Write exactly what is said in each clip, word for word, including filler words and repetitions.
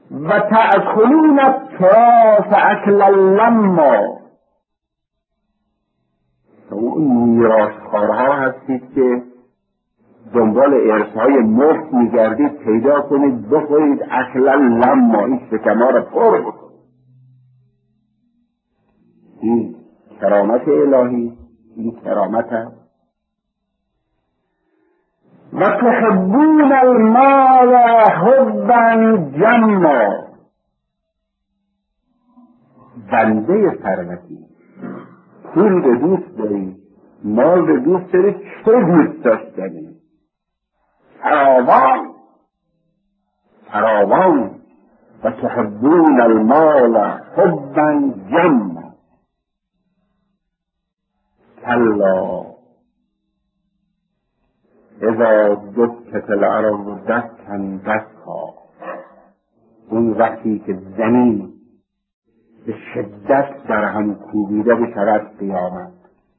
و تأکلون التراث اکلا لما. اون میراثخوارها هستید که دنبال ارثهای مفت میگردید، پیدا کنید بخورید، اکلا لما، این شکما را پر بکنید. این کرامت الهی، این کرامت هست. و تحبون المال حبا جما. بنده ثروتی، پول به دوست داری، مال به دوست داری، چه دوست داشتنی؟ فراوان فراوان. و تحبون المال حبا جما. کلا اذا دکت الارض دکا دکا. اون وقتی که زمین به شدت در هم کوبیده بشود قیامت.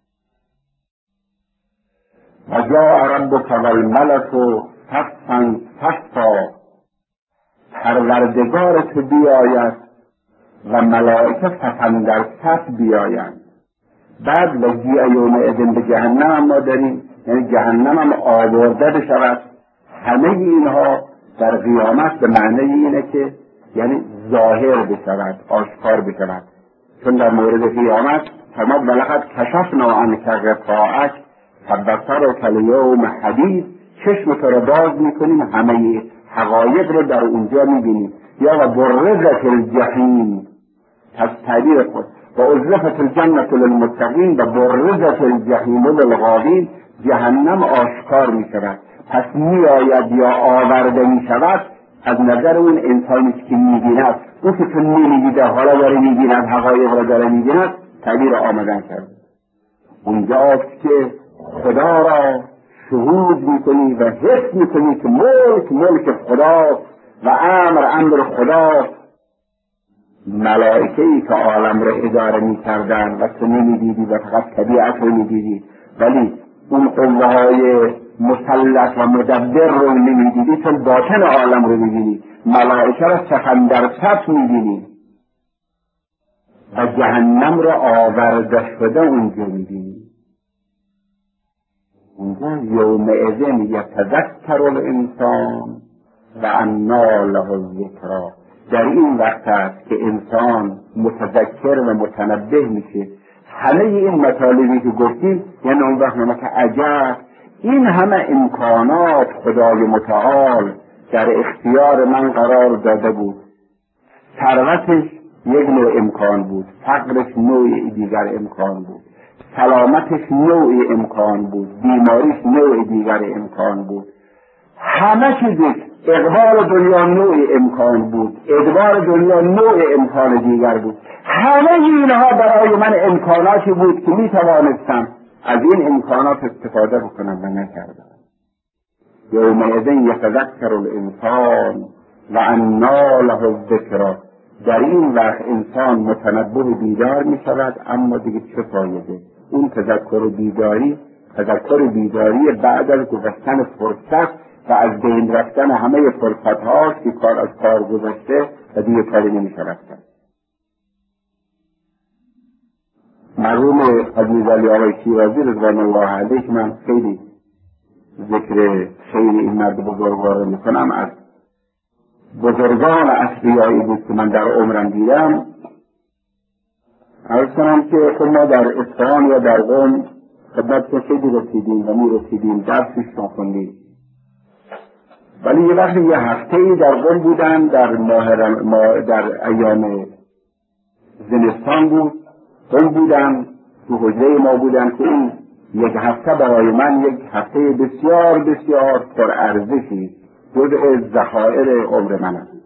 و جاء ربک والملک صفا صفا. پروردگار تو بیاید و ملائکه صفا در صف بیایند. بعد و جیء یومئذ به جهنم هم ما داریم، یعنی جهنم هم آورده بشود. همه اینها در قیامت به معنی اینه که یعنی ظاهر بشود، آشکار بشود. چون در مورد قیامت فرمود ولقد کشفنا عنک غطاءک فبصرک الیوم حدید. چشم تو را باز میکنیم، همه حقایق رو در اونجا میبینیم. یا و برزت الجحیم، پس تعبیر خود و ازلفت الجنة للمتقین و برزت الجحیم للغاوین. جهنم آشکار میشود، پس میآید یا آورده میشود از نظر اون انسانی که میبیند. اون که تو نمیدیده حالا داره میبیند، حقایق را داره میبیند، تعبیر آمدن کرد. اونجاست که خدا را شهود میکنی و حس میکنی که ملک ملک خدا و امر امر خدا. ملائکه‌ای که عالم را اداره میکردن و تو نمیدیدی و فقط طبیعت رو میدیدی، ولی اون قوه‌های مسلط و مدبر رو نمیدیدی، چون باطن عالم رو میبینی. ملائکه را صفا در صف میبینی و جهنم را آورده شده اونجا میبینی. اونجا یومئذ یتذکر الانسان و انی له الذکری. در این وقت است که انسان متذکر و متنبه میشه. همه این مطالبی که گفتیم یعنی اون وقت ما که عجب، این همه امکانات خدای متعال در اختیار من قرار داده بود. ثروتش یک نوع امکان بود، فقرش نوع دیگر امکان بود، سلامتش نوع امکان بود، بیماریش نوع دیگر امکان بود. همه چیزش، اقبال دنیا نوع امکان بود، ادبار دنیا نوع امکان دیگر بود. همه اینها برای من امکاناتی بود که می توانستم از این امکانات استفاده بکنم و نکردم. یومئذ یتذکر الانسان و انی له الذکری. در این وقت انسان متنبه بیدار می شود، اما دیگه چه فایده؟ اون تذکر بیداری، تذکر بیداری بعد از گذشتن فرصت و از بین رفتن همه فرصت ها که کار از کار گذشته و دیگه کاری نمی شود. مرحوم عزیز علی آقای شیرازی رضوان الله علیه که من خیلی ذکر خیلی این مرد بزرگوار می کنم، از بزرگان اصلیایی بود که من در عمرم دیدم. عرض کنم که خود ما در اصفهان یا در قم خدمت خیلی رسیدیم و می رسیدیم، درسش رو خوندیم. ولی یه وقتی یه هفته‌ای در قم بودن، در ماه ما در ایام زمستان بود، قم بودن، تو حجره ما بودن که این یک هفته برای من یک هفته بسیار بسیار پرارزشی، جزء ذخایر عمر من است.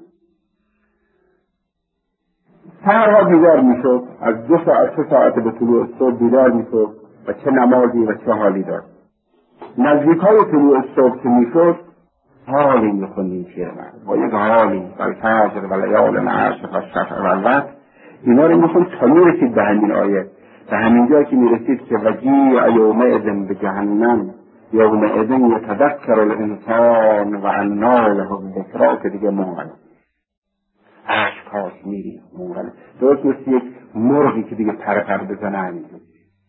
سحرها بیدار میشد، از دو ساعت سه ساعت به طلوع صبح بیدار میشد و چه نمازی و چه حالی داشت. نزدیکای طلوع صبح که میشد حالی میخوندیم شعر من با یک حالی والفجر و لیال عشر و الشفع والوتر. اینا رو میخوند تا میرسید به همین آیه، به همین جا که میرسید که وجیع یومئذ به جهنم یومئذ یتذکر الانسان و انی له الذکری، که دیگه موقع میری درست مثل یک مرغی که دیگه پر پر بزنه همینجوری.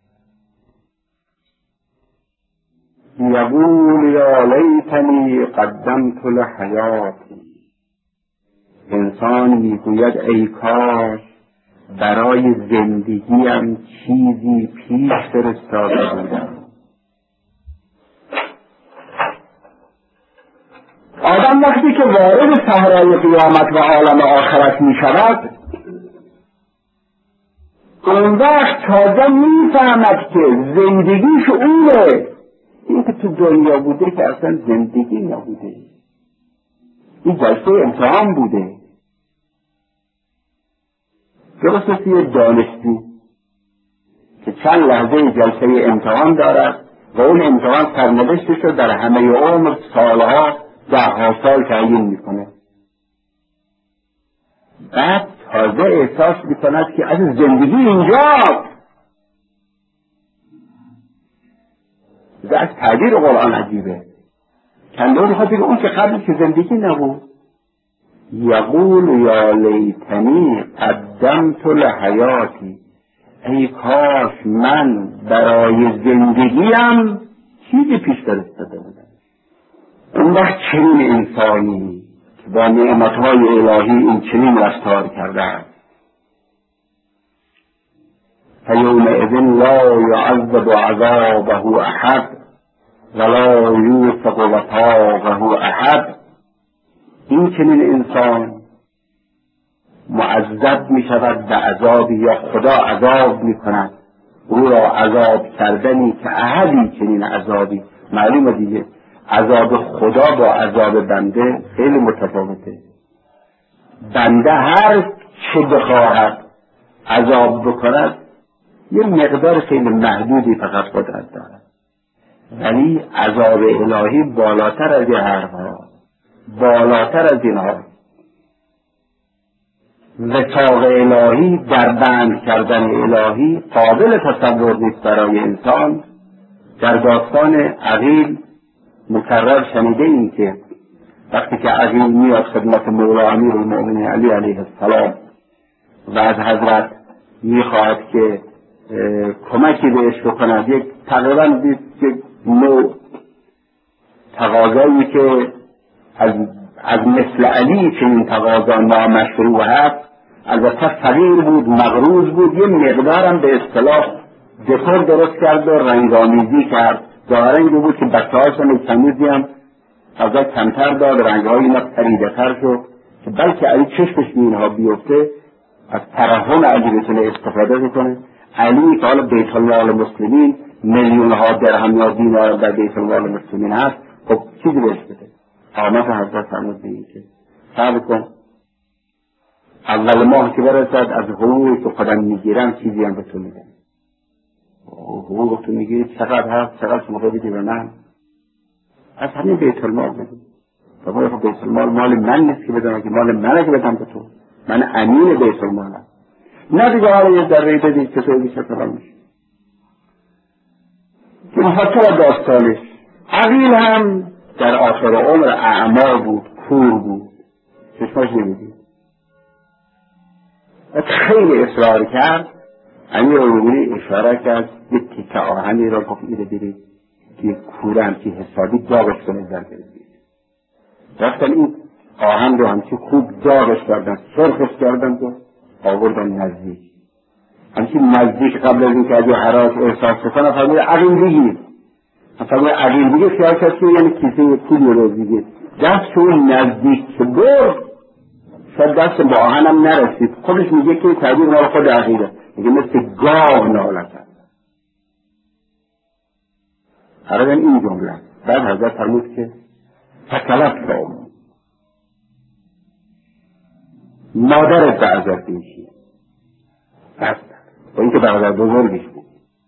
یقول یا لیتنی قدمت لحیاتی، انسان میگوید ای کاش برای زندگیم چیزی پیش فرستاده بودم. آدم وقتی که وارد صحرای قیامت و عالم آخرت می شود، اون وقت تازه می فهمد که زندگیش اونه. این که تو دنیا بوده که اصلا زندگی نبوده، این جلسه امتحان بوده. درست مثل یه دانشجو که چند لحظه جلسه امتحان دارد و اون امتحان سرنوشتش رو در همه عمر سالها دهها سال تعیین میکنه. بعد تازه احساس میکند که از زندگی اینجاست. و از تعبیر قرآن عجیبه، کندون میخواد اون که قبل که زندگی نبود. یقول یا لیتنی قدمت لحیاتی، ای کاش من برای زندگیم چیزی پیش فرستاده بودم. اون وقت چنین انسانی که با نعمتهای الهی این چنین رفتار کرده است، فیومئذ لا یعذب عذابه احد ولا یوثق وثاقه احد، این چنین انسان معذب می شود به عذابی یا خدا عذاب می کند او را عذاب کردنی که احدی چنین عذابی. معلومه دیگه عذاب خدا با عذاب بنده خیلی متفاوته. بنده هر چه بخواهد عذاب بکند یه مقدار خیلی محدودی فقط قدرت دارد، ولی عذاب الهی بالاتر از این حرفها، بالاتر از اینها. وثاق الهی، در بند کردن الهی قابل تصور نیست برای انسان. در داستان عقیل مکرر شنیده این که وقتی که عقیل میاد خدمت مولا امیرالمؤمنین علی علیه السلام و از حضرت میخواهد که کمکی بهش بکند، یک تقریبا یک نوع تقاضایی که از از مثل علی که این تقاضا نامشروع هست، البته فقیر بود، مغروض بود، یه مقدارم به اصطلاح دکور درست کرد و رنگامیزی کرد. ظاهرا این بود که بچه هاشون تمیزی هم از کمتر داد، رنگهای اینا پریده تر شد که بلکه علی چشمش به اینها بیفته از ترحم علی بتونه استفاده بکنه. علی که حالا بیت المال مسلمین میلیون ها درهم یا دینار در بیت المال مسلمین هست، خب چیزی بهش بده. آمد حضرت فرمود به این که صبر کن، اول ماه که برسد از حقوقی که خودم میگیرم چیزی هم به تو میدم. حقوق تو میگیری چقدر هست، چقدر شما بدی به من؟ از همین بیت المال بدی. بابا خب بیت المال مال من نیست که بدم، که مال منه که بدم به تو. من امین بیت المالم. نه دیگه حالا یه ذره بدی که تو بیشه فرام میشه. که محطه داستانش عقیل هم در آخر عمر اعما بود، کور بود، چشماش نمیدید. خیلی اصرار کرد. امیرالمؤمنین اشاره کرد یک تیکه آهنی را گفت ایره برید که کوره همچی حسابی داغش کنه در برسید. رفتن این آهن رو همچی خوب داغش کردن، سرخش کردن و آوردن نزدیک. همچی نزدیک قبل از این که از یه حراس احساس بکنه فرمود عقیل بگیر. فرمود عقیل بگیر خیال کرد که یعنی کیسه پولی رو بگیر. دست اون نزدیک که برد شاید دست با آهنم نرسید. خودش میگه که تعبیر مال خود عقیله، میگه مثل گاو ناله کرد. حالا این جمله بعد حضرت فرمود که فکلت کام مادرت به عذر میشی. بس با اینکه برادر بزرگش بود.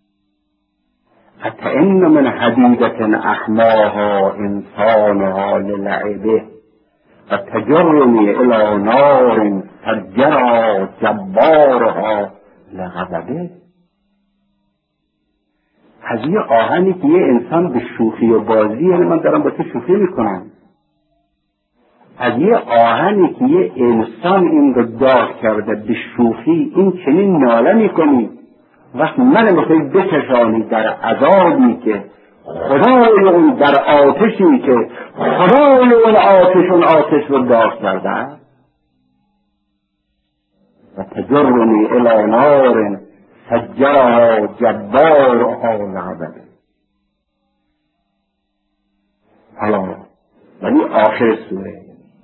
حتی این من حدیدت احماها انسانها للعبه و تجرمی الى نار فجرا جبارها لغضبه. از یه آهنی که یه انسان به شوخی و بازی، یعنی من دارم با تو شوخی میکنم، از یه آهنی که یه انسان این رو داغ کرده به شوخی این چنین ناله میکنی، وقت من میخوایی بکشانی در عذابی که خدای اون، در آتشی که خدای اون آتش اون آتش رو داغ کرده و تجرنی الی نار سجرها جبارها لعبده. حالا ولی آخر سوره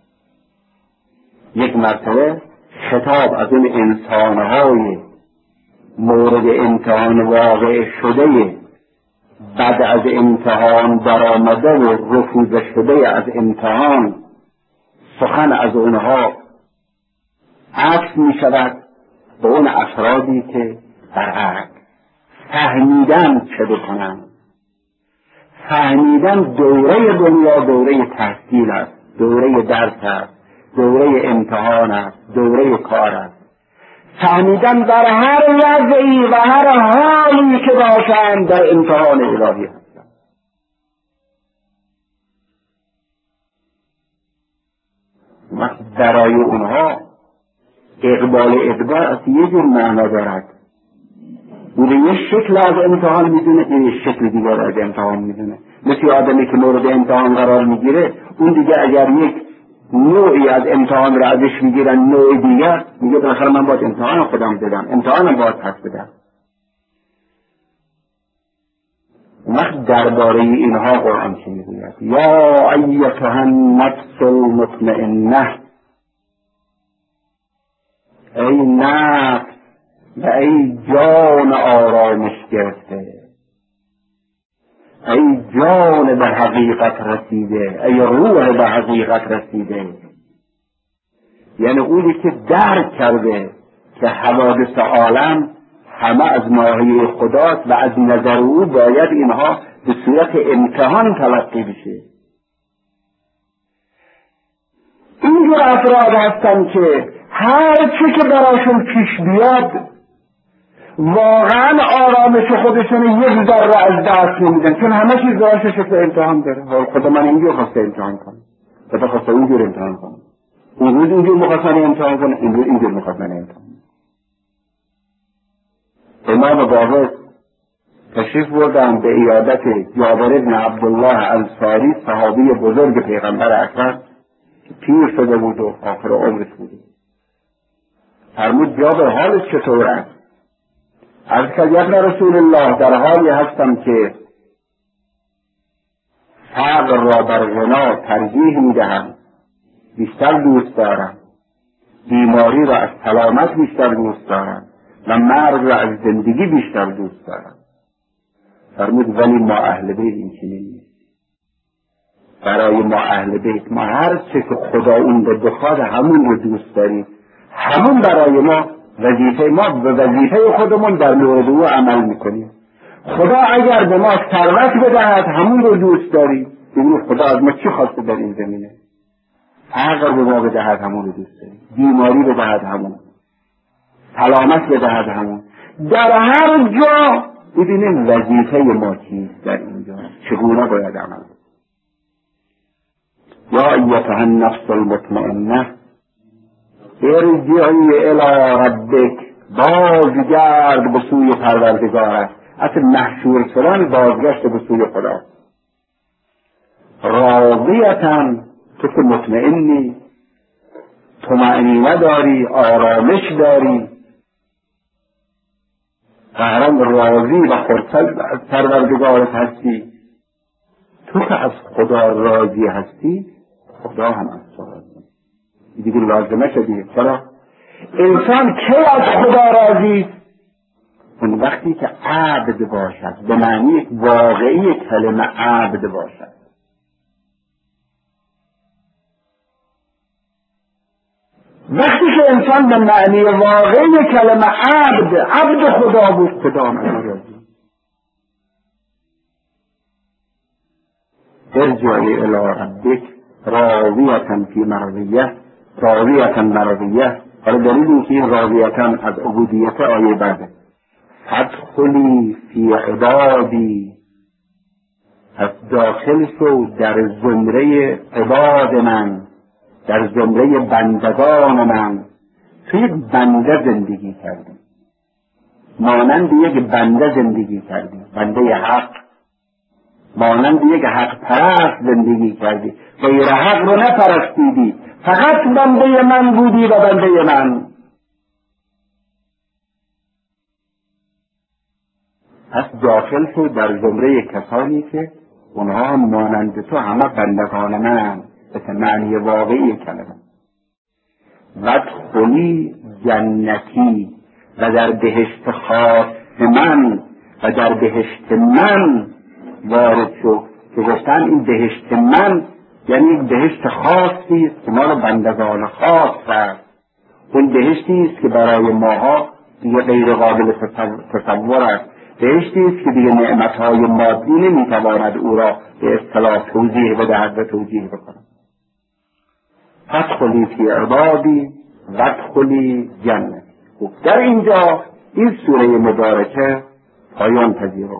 یک مرتبه خطاب از اون انسانهای مورد امتحان واقع شده، بعد از امتحان برآمده و رفوزه شده از امتحان، سخن از اونها عکس می شود به اون افرادی که برعکس فهمیدن چه بکنن. فهمیدن دوره دنیا دوره تحصیل است، دوره درس است، دوره امتحان است، دوره کار است. فهمیدن در هر وضعی و هر حالی که باشند در امتحان الهی هستند. وقت برای اونها اقبال ادبار از یه جور معنا دارد. اون یه شکل از امتحان میدونه، این یه شکل دیگر از امتحان میدونه. مثل آدمی که مورد امتحان قرار میگیره، اون دیگه اگر یک نوعی از امتحان را ازش میگیرن نوع دیگر، میگه بالاخره من باید امتحان خودم بدم، امتحانم باید پس بدم. وقت درباره اینها قرآن چه میگوید؟ یا ایتها النفس المطمئنه، ای نفس و ای جان آرامش گرفته، ای جان به حقیقت رسیده، ای روح به حقیقت رسیده. یعنی اونی که درک کرده که حوادث عالم همه از ناحیه خداست و از نظر او باید اینها به صورت امتحان تلقی بشه. اینجور افراد هستن که هر چی که براشون پیش بیاد واقعا آرامش خودشون یک ذره از دست نمیدن، چون همه چیز داشت شکل امتحان داره. خدا من اینجور خواسته امتحان کنم، خدا خواسته اینجور امتحان کنم، اون روز اینجور میخواست من امتحان کنم، این روز اینجور میخواست من امتحان کنم. امام باقر تشریف بردن به عیادت جابر بن عبدالله انصاری، صحابی بزرگ پیغمبر اکرم که پیر شده بود و آخر عمرش بود. فرمود جابر حالت چطور است؟ عرض کرد یا رسول الله در حالی هستم که فقر را بر غنا ترجیح میدهم، بیشتر دوست دارم، بیماری را از سلامت بیشتر دوست دارم و مرگ را از زندگی بیشتر دوست دارم. فرمود ولی ما اهل بیت این چنین نیست. برای ما اهل بیت ما هر چه که خدا اون رو بخواد همون رو دوست داریم، همون برای ما وظیفه، ما به وظیفه خودمون در مورد او عمل میکنیم. خدا اگر به ما ثروت بدهد همون رو دوست داریم، ببینید خدا از ما چی خواسته در این زمینه. فقر به ما بدهد همون رو دوست داریم، بیماری بدهد همون، سلامت بدهد همون. در هر جا ببینیم وظیفه ما چیست در اینجا، چگونه باید عمل کنیم. یا ایتها النفس المطمئنه ارجعی الی ربک، بازگرد به سوی پروردگارت. اصل محشور شدن بازگشت به سوی خدا. راضیةً، تو که مطمئنی، طمأنینه داری، آرامش داری، قهرم راضی و خرسند از پروردگارت هستی. تو که از خدا راضی هستی، خدا هم از تو راضی. دیگه لازمه شدیه. چرا؟ انسان کی از خدا راضی؟ اون وقتی که عبد باشد، به معنی واقعی کلمه عبد باشد. وقتی که انسان به معنی واقعی کلمه عبد، عبد خدا بود، خدا من راضی. ارجعی الی ربک راضیة فی مرضیه، راضیة مرضیه. حالا دلیل این که این راضیة از عبودیت آیه بعده. فادخلی فی عبادی، از داخل شو در زمره عباد من. در زمره بندگان من تو یک بنده زندگی کردی، مانند یک بنده زندگی کردی، بنده حق، مانند یک حق پرست زندگی کردی، غیر حق رو نپرستیدی، فقط بنده من بودی و بنده من. پس داخل شو در زمره کسانی که اونها هم مانند تو همه بندگان من به معنی واقعی کلمه. وادخلی جنتی، و در بهشت خاص من و در بهشت من وارد شو. که گفتن این بهشت من یعنی یک بهشت خاصی است که مال بندگان خاص است. اون بهشتی است که برای ماها دیگه غیر قابل تصور است، بهشتی است که دیگه نعمتهای مادی نمیتواند او را به اصطلاح توضیح بدهد و توجیه بکند. فادخلی فی عبادی وادخلی جنتی. در اینجا این سوره مبارکه پایان پذیره.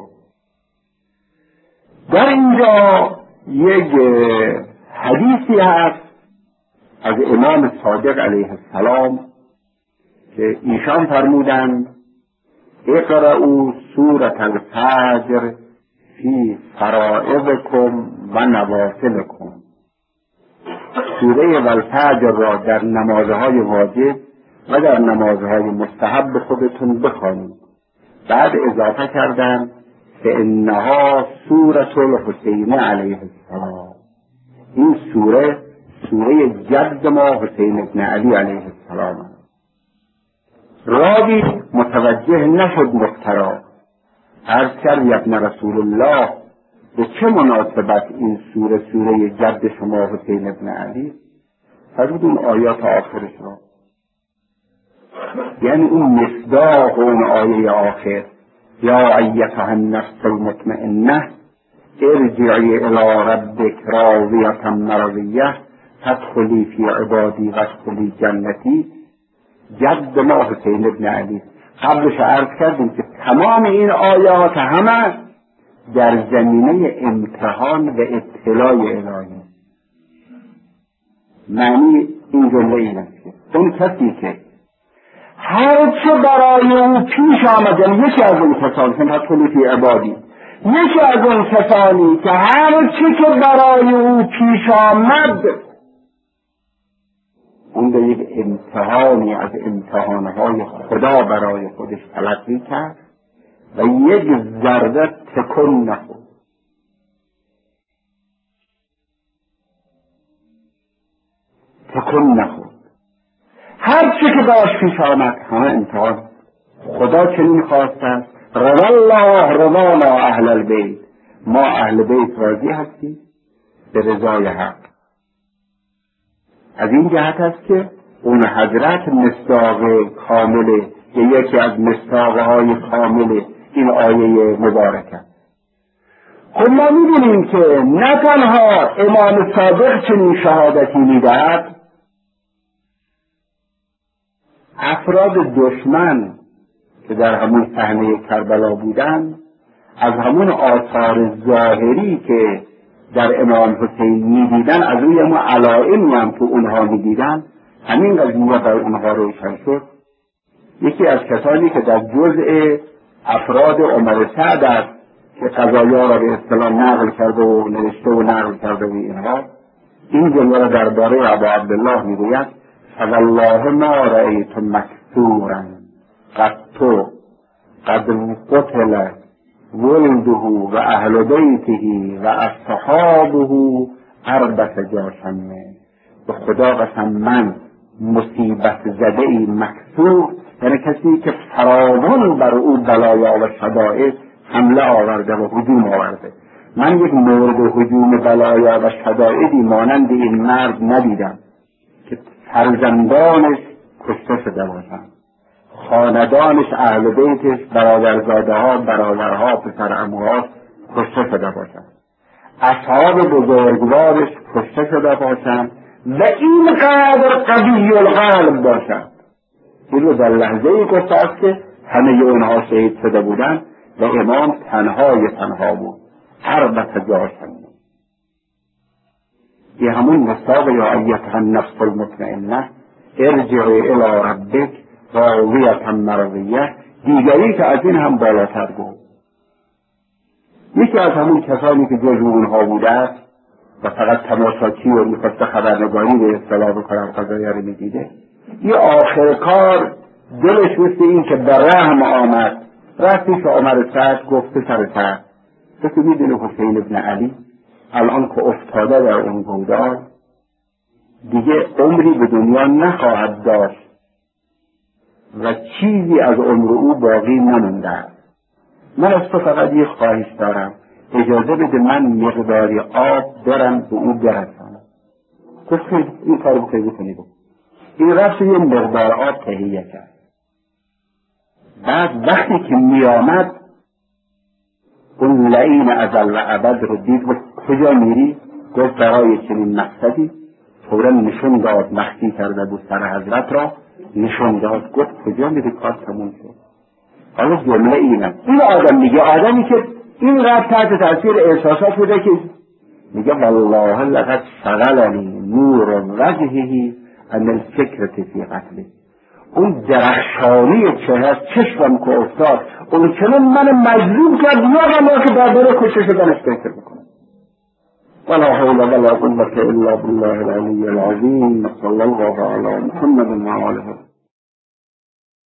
در اینجا یک حدیثی هست از امام صادق علیه السلام که ایشان فرمودند اقرأوا سورة الفجر فی فرائضکم و نوافلکم. سوره والفجر را در نمازهای واجب و در نمازهای مستحب خودتون بخوانید. بعد اضافه کردند فانها سورة الحسین علیه السلام. این سوره سوره جد ما حسین ابن علی علیه السلام است. راوی متوجه نشد مفترا، عرض کرد یا ابن رسول الله به چه مناسبت این سوره سوره جد شما حسین ابن علی؟ فرمود اون آیات آخرش را، یعنی اون مصداق اون آیه آخر یا ایتها النفس المطمئنه ارجعی الی ربک راضیة مرضیه فادخلی فی عبادی وادخلی جنتی. جد ما حسین ابن علی. قبلش عرض کردیم که تمام این آیات همه در زمینه امتحان و ابتلاء الهی. معنی این جمله این است که اون کسی که هر چه برای او پیش آمد، یعنی یکی از اون کسانی که فادخلی فی عبادی، یکی از اون کسانی که هر چه که برای او پیش آمد اون به یک امتحانی از امتحانهای خدا برای خودش تلقی کرد و یک ذره تکون نخورد. تکون نخورد. هر چی که باش پیش آمد همه امتحان. خدا چنین خواست است رضا الله رضانا اهل البیت، ما اهل بیت راضی هستیم به رضای حق. از این جهت است که اون حضرت مصداق کامل، یکی از مصداقهای کامل این آیه مبارکه. خب ما می‌بینیم که نه تنها امام صادق چنین شهادتی می‌دهد، افراد دشمن که در همون صحنه کربلا بودند از همون آثار ظاهری که در امام حسین می‌دیدن، از روی ما علائمی هم تو اونها می‌دیدن، همین قضیه بر اونها روشن شد. یکی از کسانی که در جزء افراد عمر سعد است که قضایا را به اصطلاح نقل کرده و نوشته و نقل کرده و اینها، این جمله را درباره ابا عبدالله میگوید فوالله ما رأیت مکسورا قد تو قد قتل ولده و اهل بیته و اصحابه اربط جاشمه. به خدا قسم من مصیبت زده ای مکسور، یعنی کسی که فراوان بر او بلایا و شدائد حمله آورده و هجوم آورده، من یک مورد هجوم بلایا و شدائدی مانند این مرد ندیدم که فرزندانش کشته شده باشند، خاندانش اهل بیتش برادرزاده ها برادرها پسرعموها کشته شده باشند، اصحاب بزرگوارش کشته شده باشند و اینقدر قوی القلب باشند. این رو در لحظه ای گفته است که همه اونها شهید شده بودند و امام تنهای تنها بود، هر بطه جاشند. یه همون مصداق یا ایتها النفس المطمئنه ارجعی الی ربک راضیة مرضیه، دیگری که از این هم بالاتر بود. یکی از همون کسانی که جز اونها بوده است و فقط تماشاچی و میخواست خبرنگاری به اصطلاح بکنم قضایی رو میدیده، یه آخر کار دلش مثل این که به رحم آمد، رفتیش عمر سعد گفت سر سعد تو که میدونی حسین ابن علی الان که افتاده در اون گودال دیگه عمری به دنیا نخواهد داشت و چیزی از عمر او باقی نمونده. من از تو فقط یه خواهش دارم، اجازه بده من مقداری آب برم به او برسانم. گفت این کار بخواه بکنی بود. این رفت یه مقدار آب تهیه کرد. بعد وقتی که می آمد اون لعین ازل و ابد رو دید و کجا میری؟ گفت برای چنین مقصدی. فورا نشون داد، مخفی کرده بود سر حضرت را نشون داد. گفت کجا میری؟ کار تموم شد. حالا جمله اینه، این آدم میگه، آدمی که این قدر تحت تاثیر احساسات بوده که میگه والله لقد شغلنی نور وجهه عن الفکرة فی قتله. اون درخشانی چهره چشمم که افتاد اون چنان من مجذوب کرد یادم که برداره کشته شدنش فکر بکنم. ولا حول ولا قوة الا بالله العلی العظیم. صلی الله علی محمد و آله.